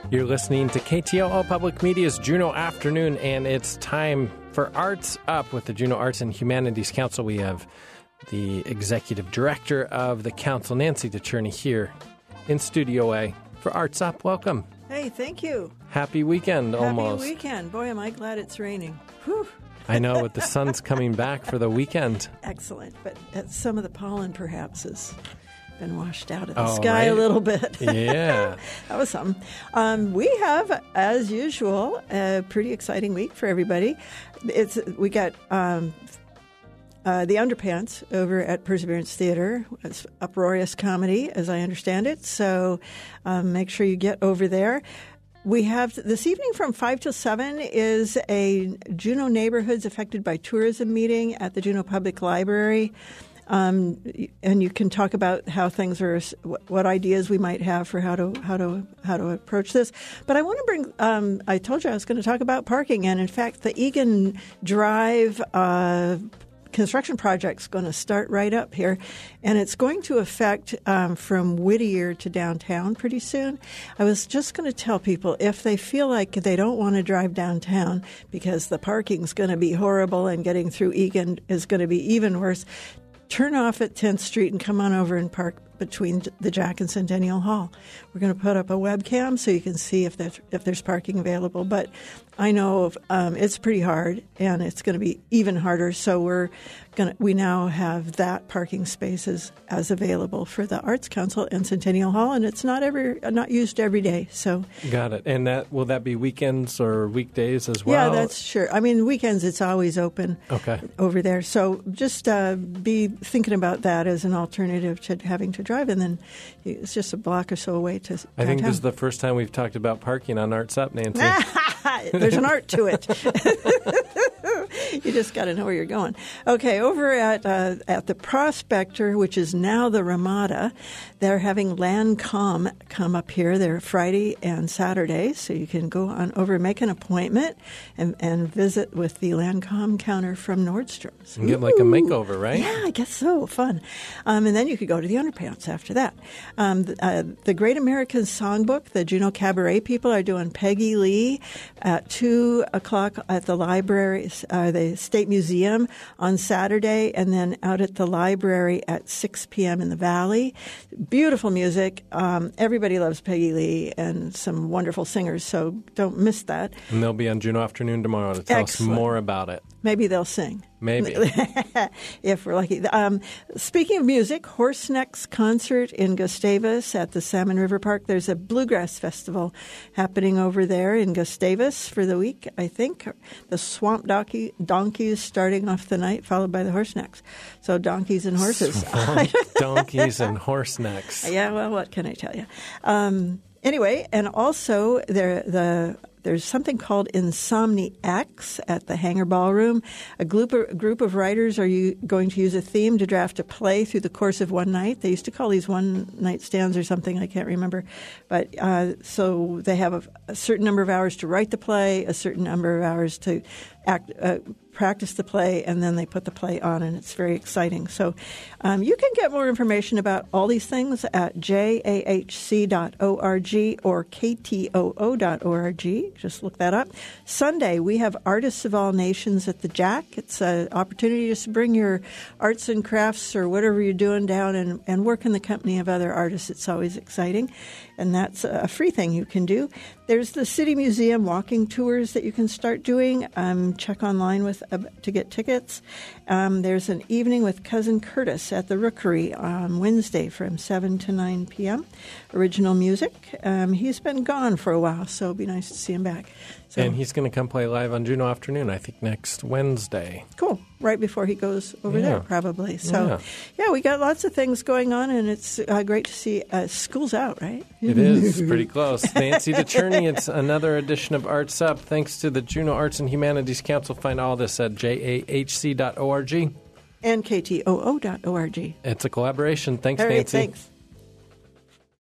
You're listening to KTOO Public Media's Juneau Afternoon, and it's time for Arts Up with the Juneau Arts and Humanities Council. We have the Executive Director of the Council, Nancy DeCherney, here in Studio A for Arts Up. Welcome. Hey, thank you. Happy weekend, almost. Happy weekend. Boy, am I glad it's raining. Whew. I know, but the sun's coming back for the weekend. Excellent, but some of the pollen perhaps has been washed out of the sky a little bit. Yeah. That was something. We have, as usual, a pretty exciting week for everybody. We got the Underpants over at Perseverance Theater. It's uproarious comedy, as I understand it, so make sure you get over there. We have this evening from 5 till 7 is a Juneau Neighborhoods Affected by Tourism meeting at the Juneau Public Library. And you can talk about how things are, what ideas we might have for how to approach this. But I want to bring. I told you I was going to talk about parking, and in fact, the Egan Drive construction project's going to start right up here, and it's going to affect from Whittier to downtown pretty soon. I was just going to tell people if they feel like they don't want to drive downtown because the parking's going to be horrible and getting through Egan is going to be even worse, turn off at 10th Street and come on over and park between the Jack and Centennial Hall. We're going to put up a webcam so you can see if there's parking available. But I know it's pretty hard, and it's going to be even harder. So we now have that parking spaces as available for the Arts Council and Centennial Hall, and it's not used every day. So got it. And will that be weekends or weekdays as well? Yeah, that's sure. I mean, weekends it's always open. Over there. So just be thinking about that as an alternative to having to drive, and then it's just a block or so away to downtown. I think this is the first time we've talked about parking on Arts Up, Nancy. There's an art to it. You just got to know where you're going. Okay, over at the Prospector, which is now the Ramada, they're having Landcom come up here. They're Friday and Saturday, so you can go on over, make an appointment, and visit with the Landcom counter from Nordstrom's. And get like a makeover, right? Yeah, I guess so. Fun. And then you could go to the Underpants after that. The Great American Songbook, the Juneau Cabaret people are doing Peggy Lee at 2 o'clock at the library, the State Museum on Saturday, and then out at the library at 6 p.m. in the Valley. Beautiful music. Everybody loves Peggy Lee and some wonderful singers, so don't miss that. And they'll be on Juneau Afternoon tomorrow to tell us more about it. Maybe they'll sing. Maybe. If we're lucky. Speaking of music, Horsenecks concert in Gustavus at the Salmon River Park. There's a bluegrass festival happening over there in Gustavus for the week, I think. The Swamp Donkeys starting off the night, followed by the Horsenecks. So donkeys and horses. Donkeys and Horsenecks. Yeah, well, what can I tell you? Anyway, and also there's something called Insomniacs at the Hangar Ballroom. A group of writers are going to use a theme to draft a play through the course of one night. They used to call these one-night stands or something. I can't remember. But so they have a certain number of hours to write the play, a certain number of hours to practice the play, and then they put the play on, and it's very exciting. So you can get more information about all these things at jahc.org or ktoo.org. Just look that up. Sunday, we have Artists of All Nations at the Jack. It's an opportunity to bring your arts and crafts or whatever you're doing down and work in the company of other artists. It's always exciting, and that's a free thing you can do. There's the City Museum walking tours that you can start doing. Check online to get tickets. There's an evening with Cousin Curtis at the Rookery on Wednesday from 7 to 9 p.m. Original music. He's been gone for a while, so it'd be nice to see him back. So, and he's going to come play live on Juneau Afternoon, I think, next Wednesday. Cool. Right before he goes over there, probably. So, yeah, we got lots of things going on, and it's great to see school's out, right? It is. Pretty close. Nancy DeCherney, it's another edition of Arts Up. Thanks to the Juneau Arts and Humanities Council. Find all this at jahc.org. And ktoo.org. It's a collaboration. Thanks, all right, Nancy. Thanks.